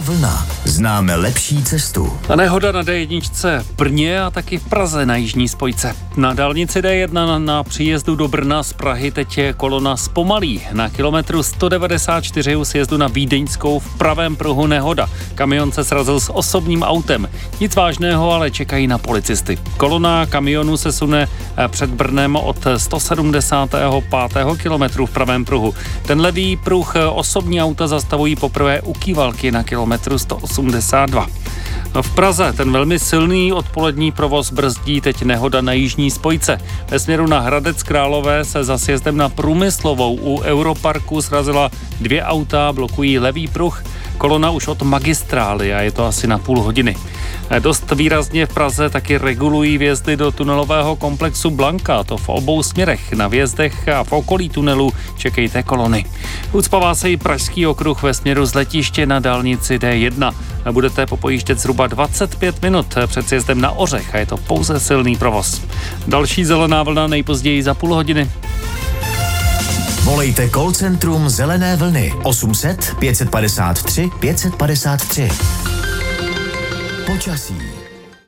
vlna. Známe lepší cestu. A nehoda na D1 v Brně a taky v Praze na jižní spojce. Na dálnici D1 na příjezdu do Brna z Prahy teď je kolona zpomalí. Na kilometru 194 u sjezdu na Vídeňskou v pravém pruhu nehoda. Kamion se srazil s osobním autem. Nic vážného, ale čekají na policisty. Kolona kamionu se sune před Brnem od 175. kilometru v pravém pruhu. Ten levý pruh osobní auta zastavují poprvé u Kývalky na kilometru 182. V Praze ten velmi silný odpolední provoz brzdí teď nehoda na jižní spojce. Ve směru na Hradec Králové se za sjezdem na Průmyslovou u Europarku srazila 2 auta, blokují levý pruh. Kolona už od magistrály a je to asi na půl hodiny. Dost výrazně v Praze taky regulují vjezdy do tunelového komplexu Blanka, to v obou směrech. Na vjezdech a v okolí tunelu čekejte kolony. Ucpává se i Pražský okruh ve směru z letiště na dálnici D1. Budete popojíždět zhruba 25 minut před sjezdem na Ořech a je to pouze silný provoz. Další zelená vlna nejpozději za půl hodiny. Volejte call centrum Zelené vlny 800 553 553. Počasí.